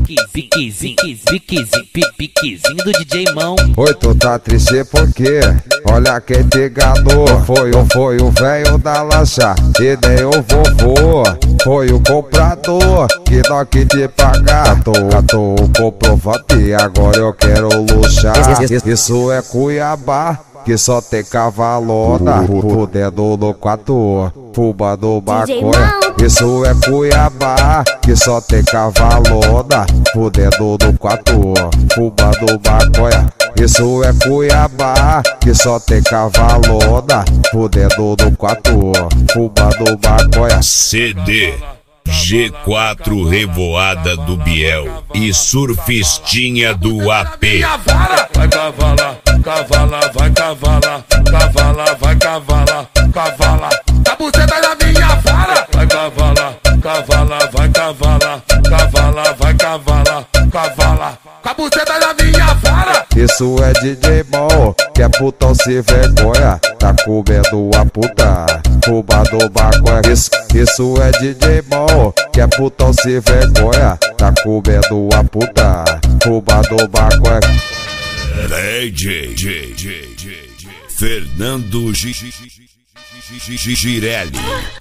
piquezinho do DJ Mão. Oi, tu tá triste porque olha quem te enganou. Foi o velho da lancha e nem o vovô. Foi o comprador que não quis te pagar. Tô o comprovante, agora eu quero luxar. Isso é Cuiabá, que só tem cavalona, fudendo no quatro, fumando maconha. Isso é Cuiabá, que só tem cavalona, fudendo no quatro, fumando maconha. Isso é Cuiabá, que só tem cavalona, fudendo no quatro, fumando maconha. CD G4 Revoada do Biel e Surfistinha do AP. Vai cavala, cavala, vai cavala, cavala, vai cavala, cavala. A buceta da minha vara. Vai cavala, cavala, vai cavala, cavala, vai cavala, cavala. A buceta da minha vara. Isso é DJ Mão, que é putão se vergonha, tá comendo a puta, fumando maconha. Isso é DJ Mão, que é putão se vergonha, tá comendo a puta, fumando maconha. DJ Fernando Girelli.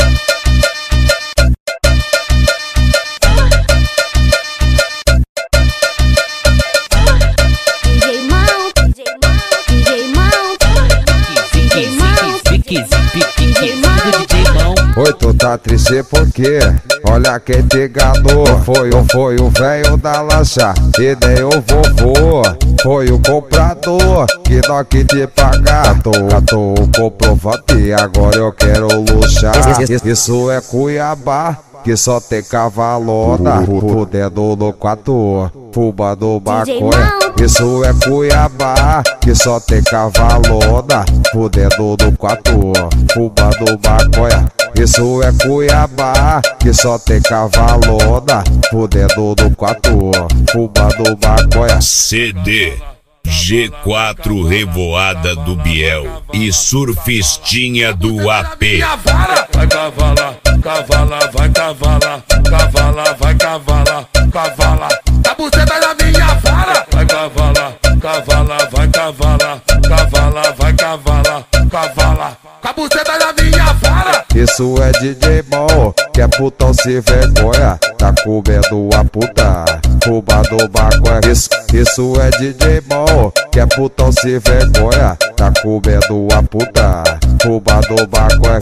Piquezinho do DJ Mão. Oi, tu tá triste porque olha quem te enganou. Foi o velho da lancha e nem o vovô. Foi o comprador que não quis te pagar. Tô o comprovante, agora eu quero luxar. Isso é Cuiabá, que só tem cavalona, fudendo no quatro, fumando maconha. Isso é Cuiabá, que só tem cavalona, fudendo no quatro, fumando maconha. Isso é Cuiabá, que só tem cavalona, fudendo no quatro, fumando maconha. CD G4 Revoada do Biel e Surfistinha do AP. Vai cavala, cavala, vai cavala, cavala, vai cavala, cavala. A buceta da minha vara. Vai cavala, cavala, vai cavala, cavala, vai cavala, cavala. A buceta da minha vara. Isso é DJ Mão, que é putão se vergonha, tá comendo a puta, fumando maconha. Isso é DJ Mão, que é putão se vergonha, tá comendo a puta, fumando maconha.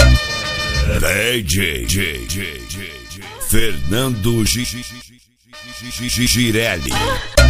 DJ Fernando Girelli.